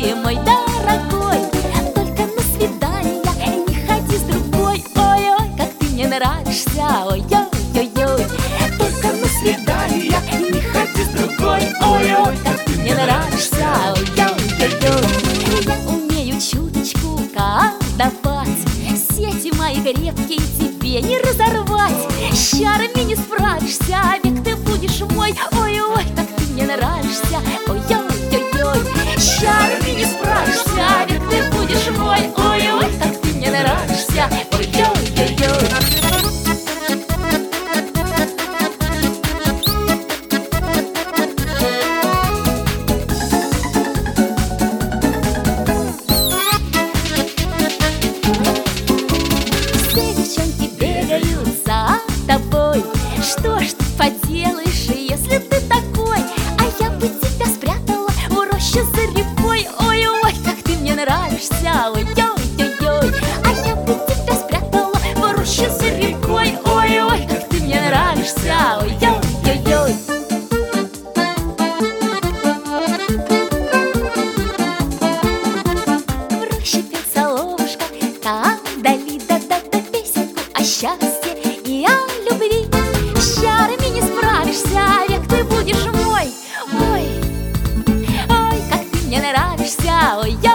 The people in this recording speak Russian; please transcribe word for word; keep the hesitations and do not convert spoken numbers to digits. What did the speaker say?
ты мой дорогой. Только на свидание не ходи с другой. Ой-ой, как ты мне нравишься, ой-ой-ой-ой. Только на свидание не ходи с другой. Ой-ой, как ты мне нравишься, ой-ой-ой-ой. Я умею чуточку колдовать, сети мои крепкие тебе не разорвать. С чарами не справишься, век ты будешь мой. Ой-ой, как ты мне нравишься, ой-ой-ой-ой. С чарами не справишься, век ты будешь мой. Ой-ой, как ты мне нравишься, ой-ой-ой-ой. Что ж ты поделаешь, если ты такой? А я бы тебя спрятала в роще за рекой. Ой-ой, как ты мне нравишься, ой-ой-ой-ой. А я бы тебя спрятала в роще за рекой. Ой-ой, как ты мне нравишься, ой-ой-ой-ой. В роще пел соловушка, там вдали да-да-да песенку о счастье и о любви. С чарами не справишься, век ты будешь мой. Ой, ой, как ты мне нравишься, ой, я